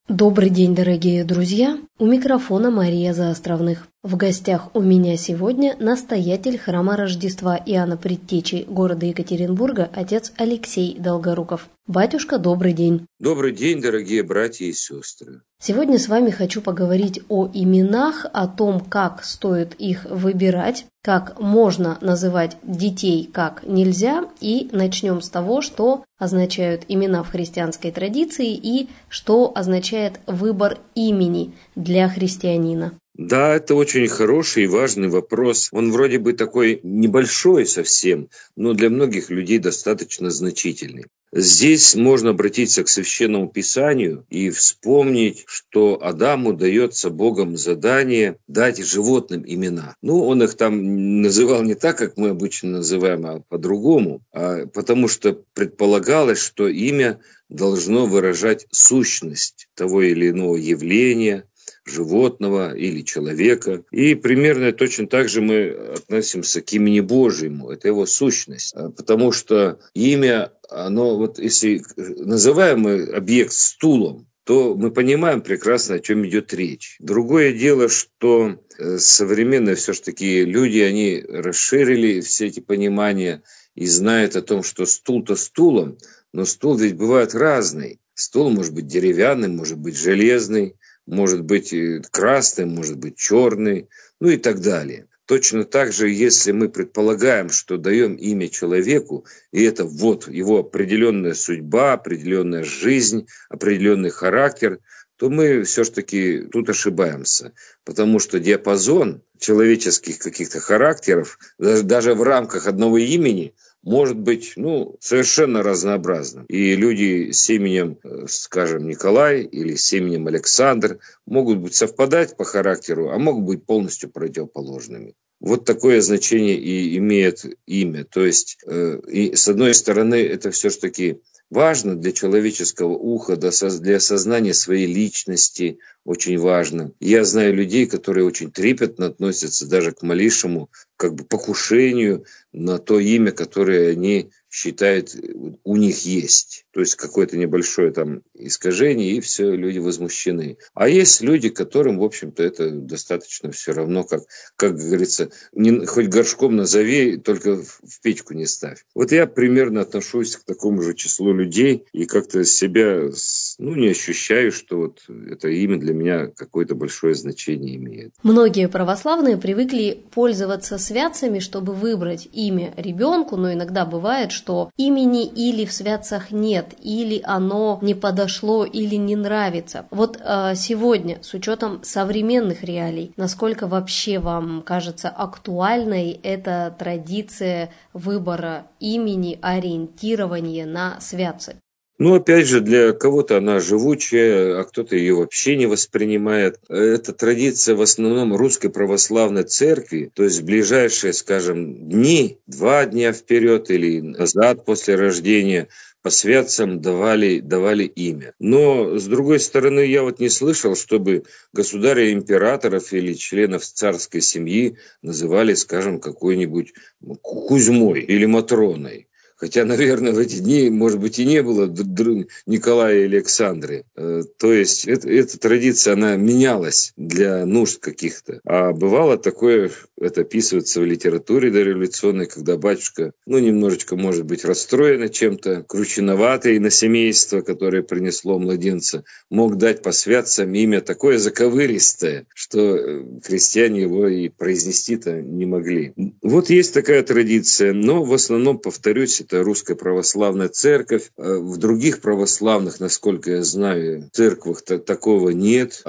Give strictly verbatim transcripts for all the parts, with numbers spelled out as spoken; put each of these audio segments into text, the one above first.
Добрый день, дорогие друзья! У микрофона Мария Заостровных. В гостях у меня сегодня настоятель храма Рождества Иоанна Предтечи города Екатеринбурга, отец Алексей Долгоруков. Батюшка, добрый день! Добрый день, дорогие братья и сестры! Сегодня с вами хочу поговорить о именах, о том, как стоит их выбирать, как можно называть детей, как нельзя, и начнем с того, что означают имена в христианской традиции и что означает выбор имени для христианина. Да, это очень хороший и важный вопрос. Он вроде бы такой небольшой совсем, но для многих людей достаточно значительный. Здесь можно обратиться к Священному Писанию и вспомнить, что Адаму дается Богом задание дать животным имена. Ну, он их там называл не так, как мы обычно называем, а по-другому, а потому что предполагалось, что имя должно выражать сущность того или иного явления, животного или человека. И примерно точно так же мы относимся к имени Божьему. Это его сущность. Потому что имя, оно вот если называем мы объект стулом, то мы понимаем прекрасно, о чем идет речь. Другое дело, что современные все-таки люди, они расширили все эти понимания и знают о том, что стул-то стулом, но стул ведь бывает разный. Стул может быть деревянный, может быть железный, может быть красный, может быть черный, ну и так далее. Точно так же, если мы предполагаем, что даем имя человеку, и это вот его определенная судьба, определенная жизнь, определенный характер, то мы все-таки тут ошибаемся. Потому что диапазон человеческих каких-то характеров, даже, даже в рамках одного имени, может быть, ну, совершенно разнообразным. И люди с именем, скажем, Николай или с именем Александр могут быть совпадать по характеру, а могут быть полностью противоположными. Вот такое значение и имеет имя. То есть, э, и с одной стороны, это все-таки важно для человеческого уха, для осознания своей личности, очень важно. Я знаю людей, которые очень трепетно относятся даже к малейшему как бы покушению на то имя, которое они считают у них есть. То есть какое-то небольшое там искажение, и все, люди возмущены. А есть люди, которым, в общем-то, это достаточно все равно, как, как говорится, не, хоть горшком назови, только в печку не ставь. Вот я примерно отношусь к такому же числу людей и как-то себя, ну, не ощущаю, что вот это имя для меня какое-то большое значение имеет. Многие православные привыкли пользоваться святцами, чтобы выбрать имя ребенку, но иногда бывает, что имени или в святцах нет, или оно не подошло, или не нравится. Вот э, сегодня, с учетом современных реалий, насколько вообще вам кажется актуальной эта традиция выбора имени, ориентирования на святцы? Ну, опять же, для кого-то она живучая, а кто-то ее вообще не воспринимает. Это традиция в основном Русской Православной Церкви, то есть в ближайшие, скажем, дни, два дня вперед или назад после рождения, по святцам давали, давали имя. Но, с другой стороны, я вот не слышал, чтобы государя императоров или членов царской семьи называли, скажем, какой-нибудь Кузьмой или Матроной. Хотя, наверное, в эти дни, может быть, и не было Николая и Александры. То есть это, эта традиция, она менялась для нужд каких-то. А бывало такое, это описывается в литературе дореволюционной, когда батюшка, ну, немножечко, может быть, расстроен чем-то, кручиноватый на семейство, которое принесло младенца, мог дать по святцам имя такое заковыристое, что крестьяне его и произнести-то не могли. Вот есть такая традиция, но в основном, повторюсь, это Русская Православная Церковь. В других православных, насколько я знаю, церквах такого нет.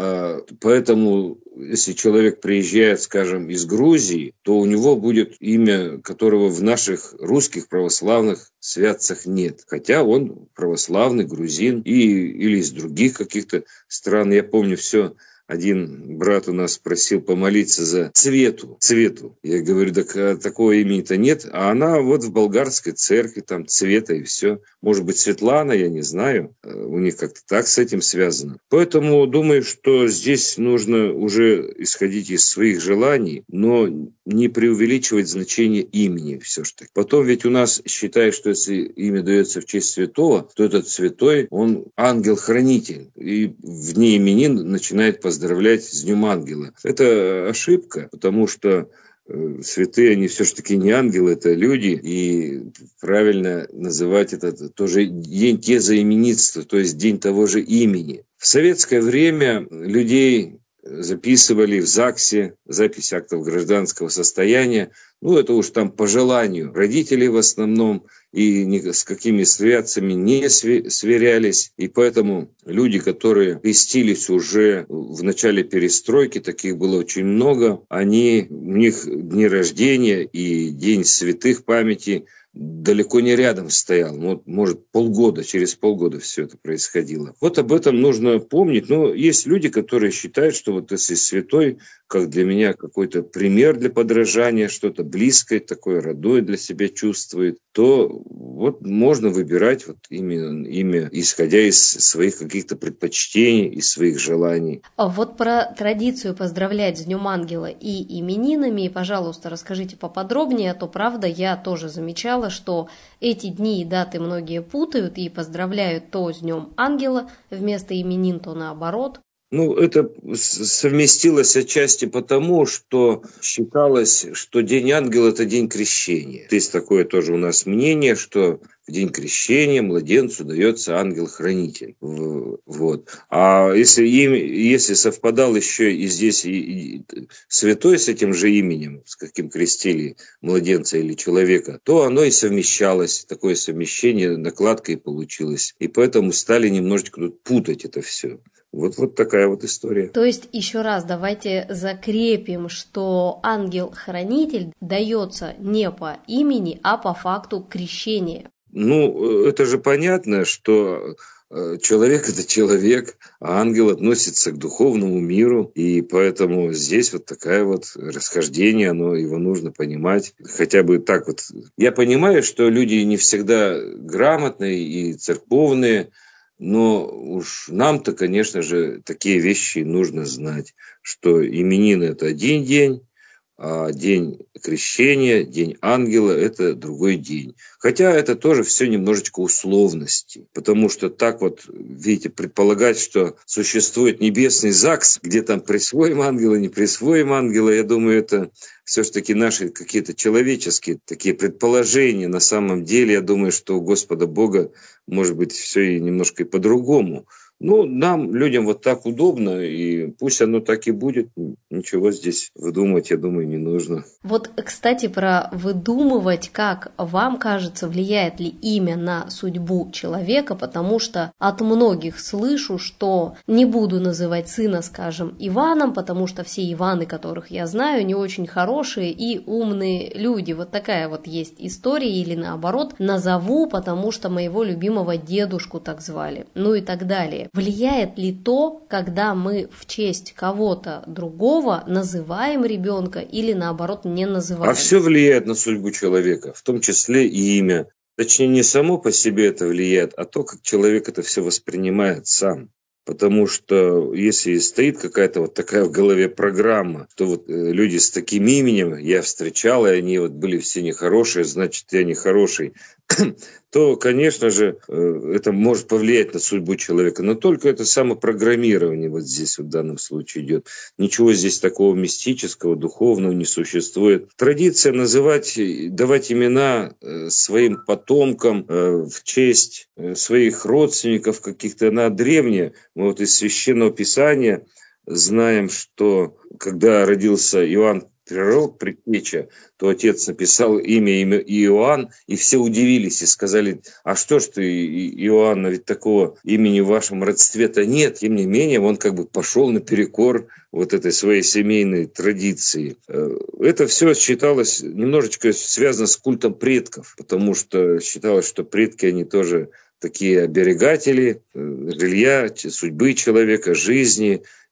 Поэтому, если человек приезжает, скажем, из Грузии, то у него будет имя, которого в наших русских православных святцах нет. Хотя он православный грузин и, или из других каких-то стран. Я помню все. Один брат у нас просил помолиться за Цвету. Цвету. Я говорю, так такого имени-то нет. А она вот в болгарской церкви, там Цвета и все. может быть, Светлана, я не знаю, у них как-то так с этим связано. Поэтому думаю, что здесь нужно уже исходить из своих желаний, но не преувеличивать значение имени все-таки. Потом ведь у нас считают, что если имя дается в честь святого, то этот святой, он ангел-хранитель, и в дни именин начинает поздравлять с Днем Ангела. Это ошибка, потому что святые, они все-таки не ангелы, это люди, и правильно называть это тоже день тезаименитства, то есть день того же имени. В советское время людей записывали в ЗАГСе, запись актов гражданского состояния, ну это уж там по желанию родителей в основном, и ни с какими святцами не сверялись, и поэтому люди, которые крестились уже в начале перестройки, таких было очень много, они, у них дни рождения и день святых памяти далеко не рядом стоял. Вот, может, полгода, через полгода все это происходило. Вот об этом нужно помнить. Но есть люди, которые считают, что вот если святой, как для меня какой-то пример для подражания, что-то близкое, такое родное для себя чувствует, то вот можно выбирать вот имя, имя, исходя из своих каких-то предпочтений, из своих желаний. А вот про традицию поздравлять с Днем Ангела и именинами, пожалуйста, расскажите поподробнее, а то, правда, я тоже замечала, что эти дни и даты многие путают и поздравляют то с Днем Ангела вместо именин, то наоборот. Ну, это совместилось отчасти потому, что считалось, что День Ангела – это день крещения. Есть такое тоже у нас мнение, что в день крещения младенцу дается ангел-хранитель. Вот. А если, если совпадал еще и здесь и, и святой с этим же именем, с каким крестили младенца или человека, то оно и совмещалось. Такое совмещение, накладка и получилось. И поэтому стали немножечко путать это все. Вот, вот такая вот история. То есть, еще раз давайте закрепим, что ангел-хранитель дается не по имени, а по факту крещения. Ну, это же понятно, что человек – это человек, а ангел относится к духовному миру, и поэтому здесь вот такое вот расхождение, оно, его нужно понимать. Хотя бы так вот. Я понимаю, что люди не всегда грамотные и церковные, но уж нам-то, конечно же, такие вещи нужно знать, что именины – это один день, а день крещения, день ангела – это другой день. Хотя это тоже все немножечко условности, потому что так вот, видите, предполагать, что существует небесный ЗАГС, где там присвоим ангела, не присвоим ангела, я думаю, это все-таки наши какие-то человеческие такие предположения. На самом деле, я думаю, что у Господа Бога может быть все и немножко и по-другому. Ну, нам, людям, вот так удобно, и пусть оно так и будет. Ничего здесь выдумывать, я думаю, не нужно. Вот, кстати, про выдумывать, как вам кажется, влияет ли имя на судьбу человека, потому что от многих слышу, что не буду называть сына, скажем, Иваном, потому что все Иваны, которых я знаю, не очень хорошие и умные люди. Вот такая вот есть история, или наоборот, назову, потому что моего любимого дедушку так звали, ну и так далее. Влияет ли то, когда мы в честь кого-то другого называем ребенка или наоборот не называем? А все влияет на судьбу человека, в том числе и имя. Точнее, не само по себе это влияет, а то, как человек это все воспринимает сам. Потому что если стоит какая-то вот такая в голове программа, то вот люди с таким именем я встречал, и они вот были все нехорошие, значит, я нехороший, то, конечно же, это может повлиять на судьбу человека. Но только это самопрограммирование вот здесь вот в данном случае идет. Ничего здесь такого мистического, духовного не существует. Традиция называть, давать имена своим потомкам в честь своих родственников каких-то, она древняя. Мы вот из Священного Писания знаем, что когда родился Иоанн Пророк, предтеча, то отец написал имя, имя Иоанн, и все удивились и сказали: а что ж ты, Иоанна, ведь такого имени в вашем родстве-то нет. Тем не менее, он как бы пошел наперекор вот этой своей семейной традиции. Это все считалось немножечко связано с культом предков, потому что считалось, что предки, они тоже такие оберегатели жилья, судьбы человека, жизни.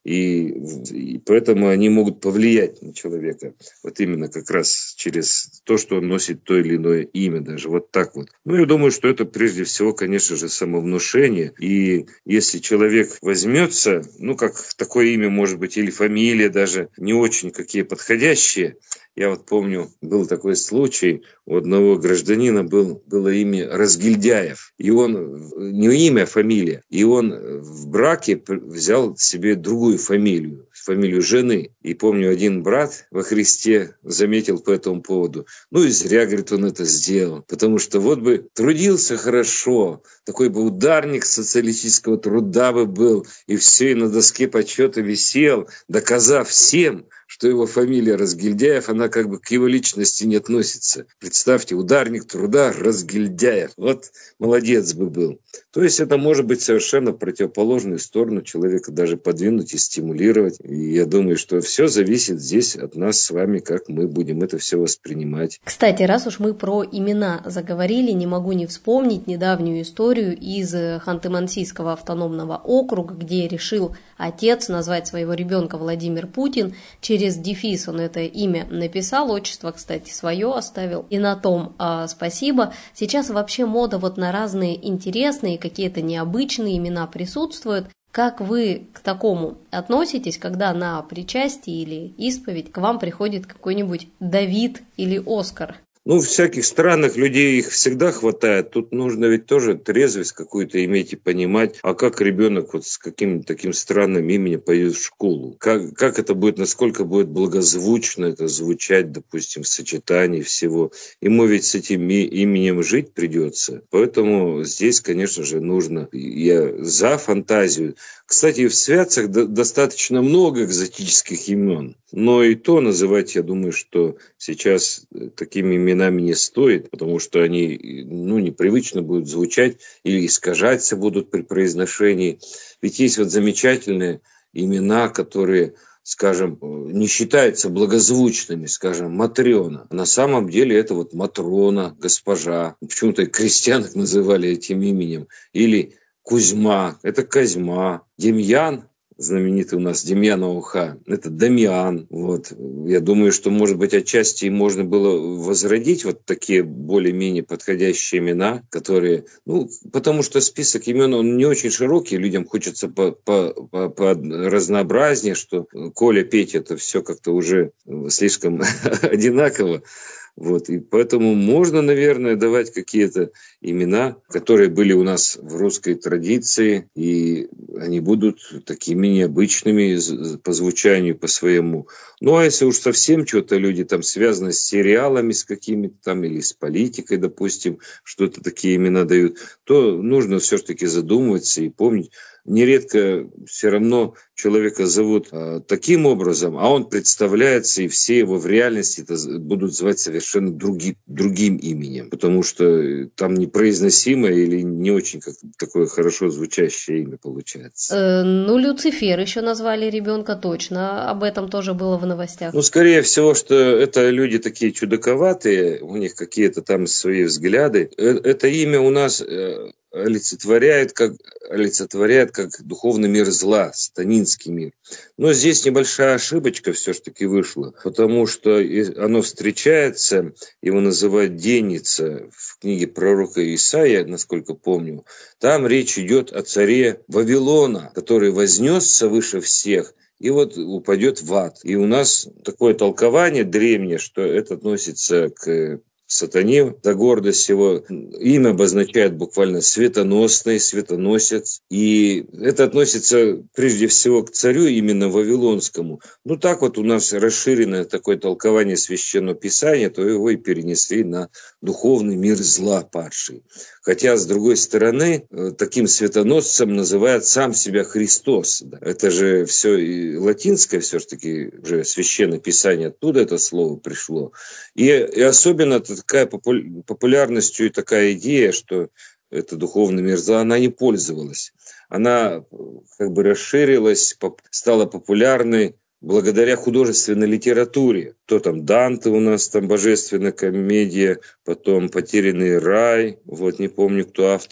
И, и поэтому они могут повлиять на человека. Вот именно как раз через то, что он носит то или иное имя даже. Вот так вот. Ну, я думаю, что это прежде всего, конечно же, самовнушение. И если человек возьмется, ну, как такое имя может быть, или фамилия даже, не очень какие подходящие. Я вот помню, был такой случай, у одного гражданина был, было имя Разгильдяев. И он, не имя, а фамилия. И он в браке взял себе другую фамилию, фамилию жены. И помню, один брат во Христе заметил по этому поводу. Ну и зря, говорит, он это сделал. Потому что вот бы трудился хорошо, такой бы ударник социалистического труда бы был, и все, и на доске почета висел, доказав всем, что его фамилия Разгильдяев, она как бы к его личности не относится. Представьте, ударник труда Разгильдяев. Вот молодец бы был. То есть это может быть совершенно в противоположную сторону человека даже подвинуть и стимулировать. И я думаю, что все зависит здесь от нас с вами, как мы будем это все воспринимать. Кстати, раз уж мы про имена заговорили, не могу не вспомнить недавнюю историю из Ханты-Мансийского автономного округа, где решил отец назвать своего ребенка Владимир Путин. Через дефис он это имя написал, отчество, кстати, свое оставил. И на том а, спасибо. Сейчас вообще мода вот на разные интересные, какие-то необычные имена присутствуют. Как вы к такому относитесь, когда на причастие или исповедь к вам приходит какой-нибудь Давид или Оскар? Ну, в всяких странах людей их всегда хватает. Тут нужно ведь тоже трезвость какую-то иметь и понимать, а как ребенок вот с каким-то таким странным именем пойдет в школу. Как, как это будет, насколько будет благозвучно это звучать, допустим, в сочетании всего. Ему ведь с этим именем жить придется. Поэтому здесь, конечно же, нужно. Я за фантазию. Кстати, в святцах достаточно много экзотических имен. Но и то называть, я думаю, что сейчас такими именами не стоит, потому что они ну, непривычно будут звучать или искажаться будут при произношении. Ведь есть вот замечательные имена, которые, скажем, не считаются благозвучными, скажем, Матрена. На самом деле это вот Матрона, госпожа. Почему-то крестьянок называли этим именем. Или Кузьма, это Козьма. Демьян, знаменитый у нас Демьянова уха, это Дамиан. Вот. Я думаю, что, может быть, отчасти можно было возродить вот такие более-менее подходящие имена, которые, ну, потому что список имен, он не очень широкий, людям хочется по, по, по, по разнообразнее, что Коля, Петя, это все как-то уже слишком одинаково. Вот, и поэтому можно, наверное, давать какие-то имена, которые были у нас в русской традиции, и они будут такими необычными по звучанию, по своему. Ну, а если уж совсем что-то люди там связаны с сериалами, с какими-то там, или с политикой, допустим, что-то такие имена дают, то нужно все-таки задумываться и помнить. Нередко все равно человека зовут а, таким образом, а он представляется, и все его в реальности это будут звать совершенно други, другим именем, потому что там непроизносимое или не очень как такое хорошо звучащее имя получается. Э, ну, Люцифер еще назвали ребенка точно, об этом тоже было в новостях. Ну, скорее всего, что это люди такие чудаковатые, у них какие-то там свои взгляды. Это имя у нас олицетворяет как, олицетворяет как духовный мир зла, сатанинский мир. Но здесь небольшая ошибочка все-таки вышла, потому что оно встречается, его называют Деница в книге пророка Исаия, насколько помню. Там речь идет о царе Вавилона, который вознесся выше всех и вот упадет в ад. И у нас такое толкование древнее, что это относится к сатане, за гордость его. Имя обозначает буквально светоносный, светоносец. И это относится прежде всего к царю именно вавилонскому. Ну так вот у нас расширенное такое толкование Священного Писания, то его и перенесли на духовный мир зла падший. Хотя, с другой стороны, таким светоносцем называет сам себя Христос. Это же все и латинское, все-таки уже Священное Писание, оттуда это слово пришло. И, и особенно такая популярностью и такая идея, что это духовный мир зла, она не пользовалась. Она как бы расширилась, стала популярной благодаря художественной литературе. То там Данте у нас, там божественная комедия, потом «Потерянный рай», вот не помню, кто автор.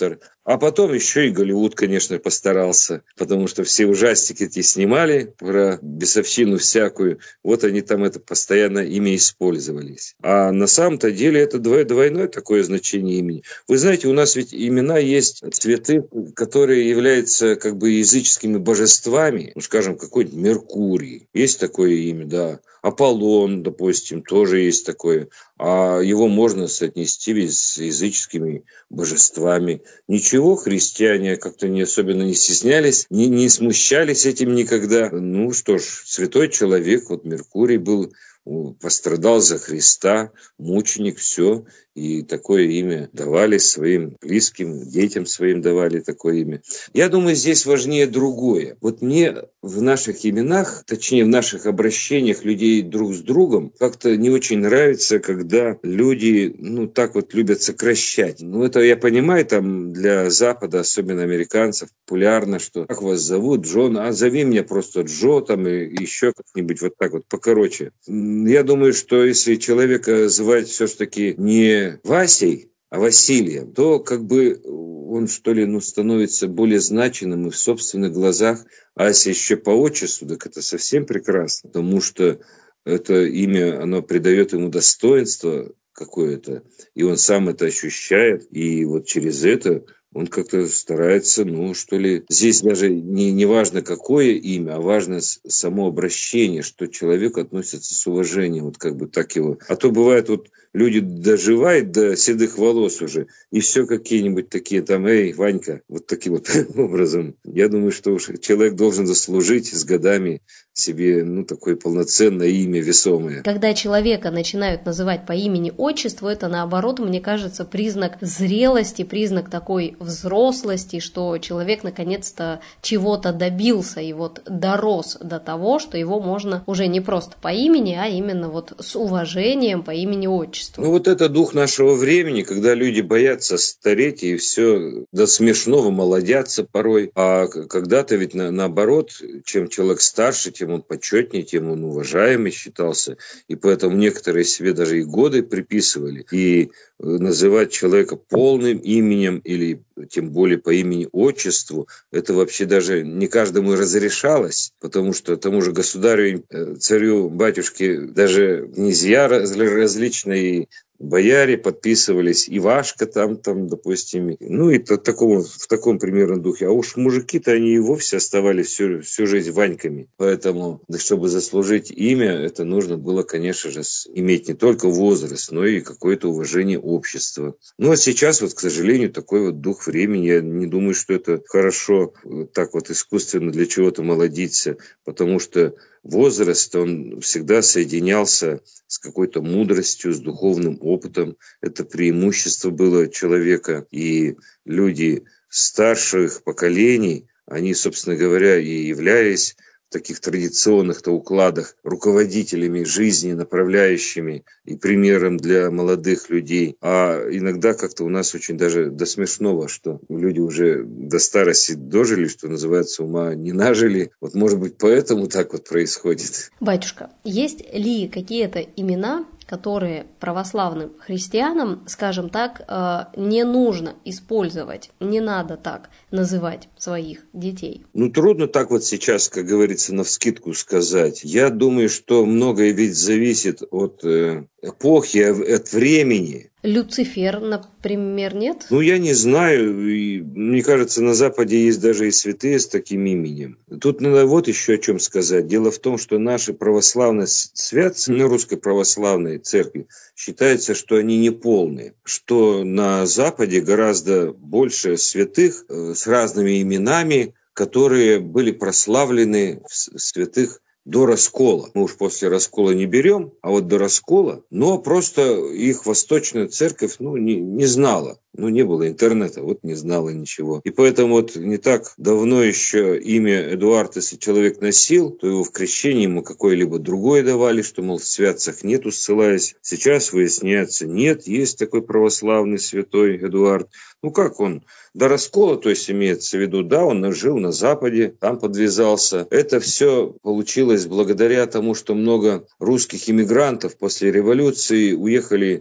А потом еще и Голливуд, конечно, постарался, потому что все ужастики эти снимали про бесовщину всякую, вот они там это постоянно ими использовались. А на самом-то деле это двойное такое значение имени. Вы знаете, у нас ведь имена есть цветы, которые являются как бы языческими божествами, ну, скажем, какой-нибудь Меркурий, есть такое имя, да. Аполлон, допустим, тоже есть такое, а его можно соотнести с языческими божествами. Ничего, христиане как-то не особенно не стеснялись, не, не смущались этим никогда. Ну что ж, святой человек, вот Меркурий был, пострадал за Христа, мученик, все. И такое имя давали своим близким, детям своим давали такое имя. Я думаю, здесь важнее другое. Вот мне в наших именах, точнее в наших обращениях людей друг с другом, как-то не очень нравится, когда люди, ну, так вот любят сокращать. Ну, это я понимаю, там для Запада, особенно американцев, популярно, что как вас зовут, Джон, а зови меня просто Джо, там, и еще как-нибудь вот так вот покороче. Я думаю, что если человека звать все-таки не Васей, а Василием, то как бы он, что ли, ну, становится более значимым и в собственных глазах. А если еще по отчеству, так это совсем прекрасно, потому что это имя, оно придает ему достоинство какое-то, и он сам это ощущает, и вот через это он как-то старается, ну, что ли, здесь даже не, не важно, какое имя, а важно само обращение, что человек относится с уважением, вот как бы так его. А то бывает, вот люди доживают до седых волос уже, и все какие-нибудь такие там, эй, Ванька, вот таким вот образом. Я думаю, что уж человек должен заслужить с годами себе, ну, такое полноценное имя, весомое. Когда человека начинают называть по имени-отчеству, это, наоборот, мне кажется, признак зрелости, признак такой взрослости, что человек наконец-то чего-то добился и вот дорос до того, что его можно уже не просто по имени, а именно вот с уважением по имени-отчеству. Ну, вот это дух нашего времени, когда люди боятся стареть и все до смешного молодятся порой, а когда-то ведь на, наоборот, чем человек старше, тем он почетнее, тем он уважаемый считался, и поэтому некоторые себе даже и годы приписывали, и называть человека полным именем или тем более по имени-отчеству, это вообще даже не каждому разрешалось, потому что тому же государю, царю, батюшке, даже князья различные, бояре подписывались, Ивашка там, там, допустим, ну и то, такого, в таком примерно духе. А уж мужики-то они и вовсе оставались всю, всю жизнь Ваньками. Поэтому, чтобы заслужить имя, это нужно было, конечно же, иметь не только возраст, но и какое-то уважение общества. Ну а сейчас, вот, к сожалению, такой вот дух времени. Я не думаю, что это хорошо так вот искусственно для чего-то молодиться, потому что возраст, он всегда соединялся с какой-то мудростью, с духовным опытом. Это преимущество было человека. И люди старших поколений, они, собственно говоря, и являлись в таких традиционных-то укладах руководителями жизни, направляющими и примером для молодых людей. А иногда как-то у нас очень даже до смешного, что люди уже до старости дожили, что называется, ума не нажили. Вот, может быть, поэтому так вот происходит. Батюшка, есть ли какие-то имена, которые православным христианам, скажем так, не нужно использовать, не надо так называть своих детей? Ну, трудно так вот сейчас, как говорится, навскидку сказать. Я думаю, что многое ведь зависит от э, эпохи, от времени. Люцифер, например, нет? Ну, я не знаю. И, мне кажется, на Западе есть даже и святые с таким именем. Тут надо вот еще о чем сказать. Дело в том, что наши православные святцы, на русской православной церкви, считается, что они неполные. Что на Западе гораздо больше святых э, с разными именами, которые были прославлены в святых до раскола. Мы уж после раскола не берем, а вот до раскола. Но просто их восточная церковь ну, не, не знала. Ну, не было интернета, вот не знала ничего. И поэтому вот не так давно еще имя Эдуард, если человек носил, то его в крещении ему какое-либо другое давали, что, мол, в святцах нету, ссылаясь. Сейчас выясняется, нет, есть такой православный святой Эдуард. Ну, как он? До раскола, то есть имеется в виду, да, он жил на Западе, там подвязался. Это все получилось благодаря тому, что много русских иммигрантов после революции уехали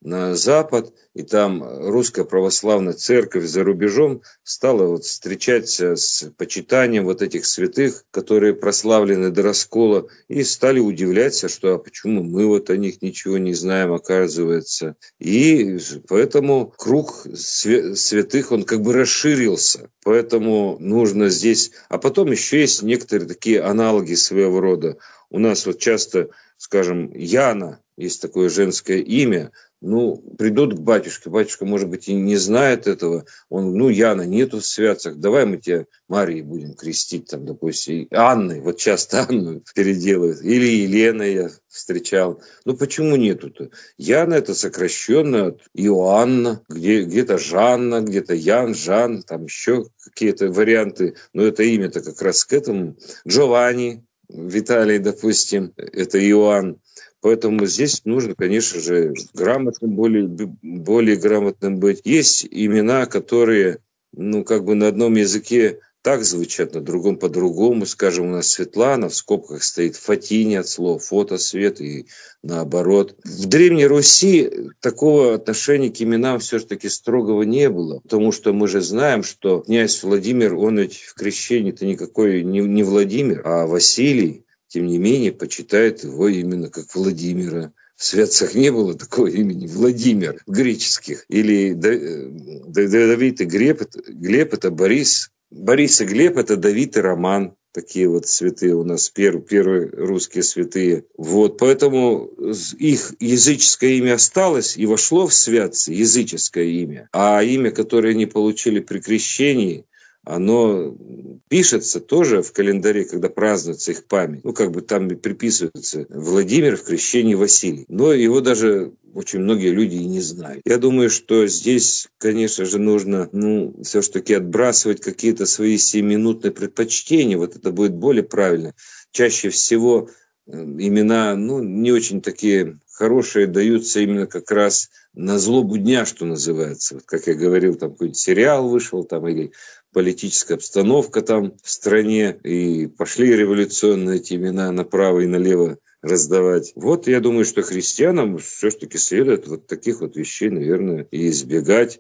на Запад, и там русская православная церковь за рубежом стала вот встречаться с почитанием вот этих святых, которые прославлены до раскола, и стали удивляться, что а почему мы вот о них ничего не знаем, оказывается. И поэтому круг святых, он как бы расширился. Поэтому нужно здесь... А потом еще есть некоторые такие аналоги своего рода. У нас вот часто, скажем, Яна, есть такое женское имя, ну, придут к батюшке, батюшка, может быть, и не знает этого, он, ну, Яна, нету в святцах, давай мы тебя Марией будем крестить, там, допустим, Анной, вот часто Анну переделывают, или Елена я встречал, ну, почему нету-то? Яна это сокращенно от Иоанна, где, где-то Жанна, где-то Ян, Жан, там еще какие-то варианты, но это имя-то как раз к этому, Джованни, Виталий, допустим, это Иоанн. Поэтому здесь нужно, конечно же, грамотным, более, более грамотным быть. Есть имена, которые, ну, как бы на одном языке так звучат, на другом по-другому. Скажем, у нас Светлана, в скобках стоит Фатиня от слова фото, свет и наоборот. В Древней Руси такого отношения к именам все-таки строгого не было, потому что мы же знаем, что князь Владимир, он ведь в крещении-то никакой не, не Владимир, а Василий. Тем не менее, почитают его именно как Владимира. В святцах не было такого имени Владимир греческих. Или Давид и Глеб, Глеб это Борис. Борис и Глеб это Давид и Роман. Такие вот святые у нас, первые, первые русские святые. Вот, поэтому их языческое имя осталось и вошло в святцы, языческое имя. А имя, которое они получили при крещении, оно пишется тоже в календаре, когда празднуется их память. Ну, как бы там приписывается Владимир в крещении Василий. Но его даже очень многие люди и не знают. Я думаю, что здесь, конечно же, нужно, ну, все-таки отбрасывать какие-то свои сиюминутные предпочтения. Вот это будет более правильно. Чаще всего имена, ну, не очень такие хорошие даются именно как раз на злобу дня, что называется. Вот, как я говорил, там какой-нибудь сериал вышел, там, или политическая обстановка там в стране, и пошли революционные эти имена направо и налево раздавать. Вот я думаю, что христианам все-таки следует вот таких вот вещей, наверное, и избегать,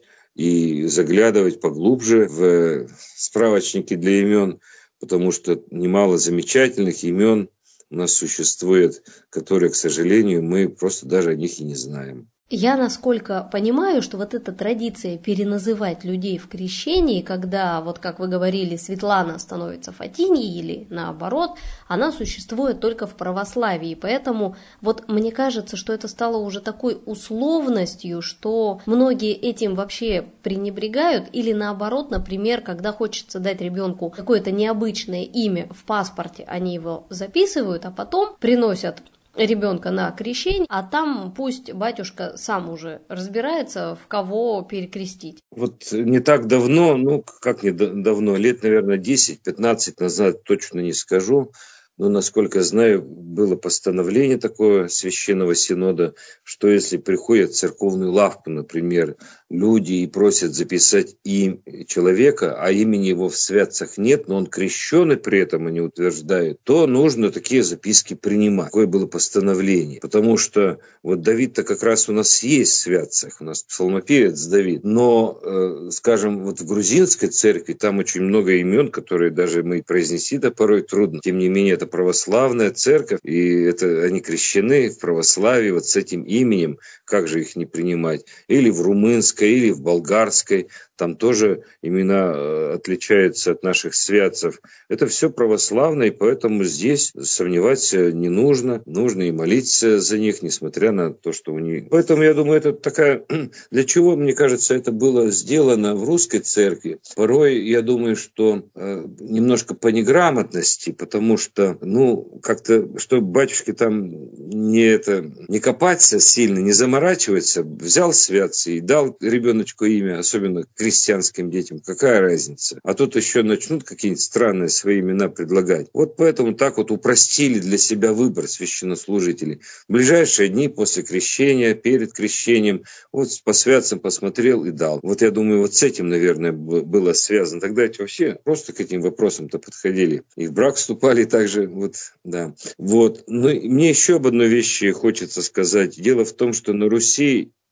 и заглядывать поглубже в справочники для имен, потому что немало замечательных имен у нас существует, которые, к сожалению, мы просто даже о них и не знаем. Я, насколько понимаю, что вот эта традиция переназывать людей в крещении, когда, вот как вы говорили, Светлана становится Фатиньей или наоборот, она существует только в православии. Поэтому вот мне кажется, что это стало уже такой условностью, что многие этим вообще пренебрегают, или наоборот, например, когда хочется дать ребенку какое-то необычное имя в паспорте, они его записывают, а потом приносят ребенка на крещение, а там пусть батюшка сам уже разбирается, в кого перекрестить. Вот не так давно, ну как не давно, лет, наверное, десять-пятнадцать назад, точно не скажу, но, насколько знаю, было постановление такое Священного Синода, что если приходят в церковную лавку, например, люди и просят записать им человека, а имени его в святцах нет, но он крещеный при этом, они утверждают, то нужно такие записки принимать. Такое было постановление. Потому что вот Давид-то как раз у нас есть в святцах, у нас псалмопевец Давид, но, э, скажем, вот в грузинской церкви там очень много имен, которые даже мы произнести-то порой трудно. Тем не менее, это православная церковь, и это они крещены в православии вот с этим именем, как же их не принимать? Или в румынской, или в болгарской, там тоже имена отличаются от наших святцев. Это все православно, и поэтому здесь сомневаться не нужно. Нужно и молиться за них, несмотря на то, что у них... Поэтому, я думаю, это такая... Для чего, мне кажется, это было сделано в русской церкви? Порой, я думаю, что э, немножко по неграмотности, потому что, ну, как-то, чтобы батюшки там не, это, не копаться сильно, не заморачиваться, взял святцы и дал ребеночку имя, особенно крестьянским детям, какая разница? А тут еще начнут какие-нибудь странные свои имена предлагать. Вот поэтому так вот упростили для себя выбор священнослужителей. В ближайшие дни после крещения, перед крещением, вот по святцам посмотрел и дал. Вот я думаю, вот с этим, наверное, было связано. Тогда эти вообще просто к этим вопросам-то подходили. И в брак вступали также, вот, да. Вот. Но мне еще об одной вещи хочется сказать. Дело в том, что на Руси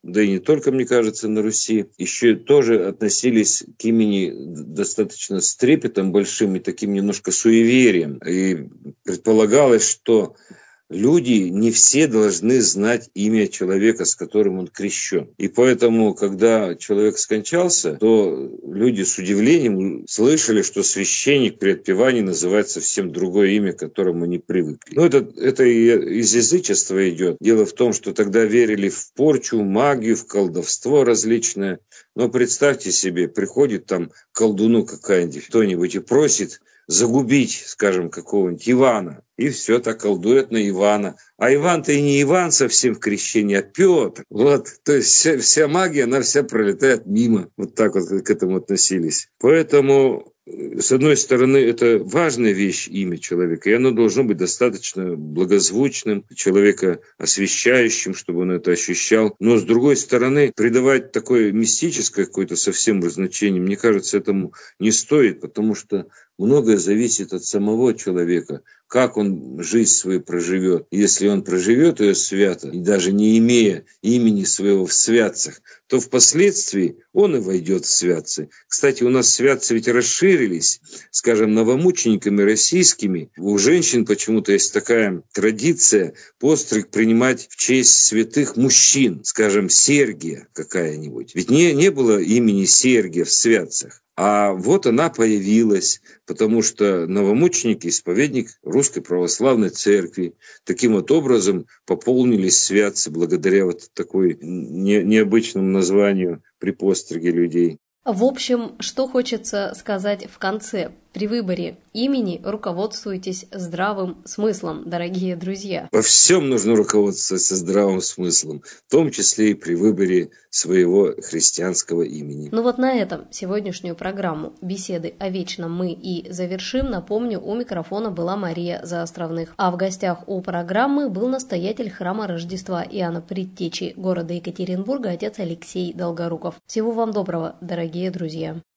да и не только, мне кажется, на Руси, еще тоже относились к имени достаточно с трепетом большим и таким немножко суеверием. И предполагалось, что люди не все должны знать имя человека, с которым он крещен. И поэтому, когда человек скончался, то люди с удивлением слышали, что священник при отпевании называет совсем другое имя, к которому они привыкли. Но это, это и из язычества идет. Дело в том, что тогда верили в порчу, магию, в колдовство различное. Но представьте себе, приходит там к колдуну какая-нибудь, кто-нибудь и просит загубить, скажем, какого-нибудь Ивана. И все так колдует на Ивана. А Иван-то и не Иван совсем в крещении, а Петр. Вот, то есть вся, вся магия, она вся пролетает мимо. Вот так вот к этому относились. Поэтому, с одной стороны, это важная вещь, имя человека, и оно должно быть достаточно благозвучным, человека освящающим, чтобы он это ощущал. Но, с другой стороны, придавать такое мистическое какое-то совсем значение, мне кажется, этому не стоит, потому что многое зависит от самого человека, как он жизнь свою проживет. Если он проживет ее свято, и даже не имея имени своего в святцах, то впоследствии он и войдет в святцы. Кстати, у нас святцы ведь расширились, скажем, новомучениками российскими. У женщин почему-то есть такая традиция постриг принимать в честь святых мужчин, скажем, Сергия какая-нибудь. Ведь не, не было имени Сергия в святцах. А вот она появилась, потому что новомученик, исповедник Русской Православной Церкви, таким вот образом пополнились святцы благодаря вот такой не, необычному названию при постриге людей. В общем, что хочется сказать в конце. При выборе имени руководствуйтесь здравым смыслом, дорогие друзья. Во всем нужно руководствоваться здравым смыслом, в том числе и при выборе своего христианского имени. Ну вот на этом сегодняшнюю программу «Беседы о вечном» мы и завершим. Напомню, у микрофона была Мария Заостровных. А в гостях у программы был настоятель храма Рождества Иоанна Предтечи города Екатеринбурга, отец Алексей Долгоруков. Всего вам доброго, дорогие друзья.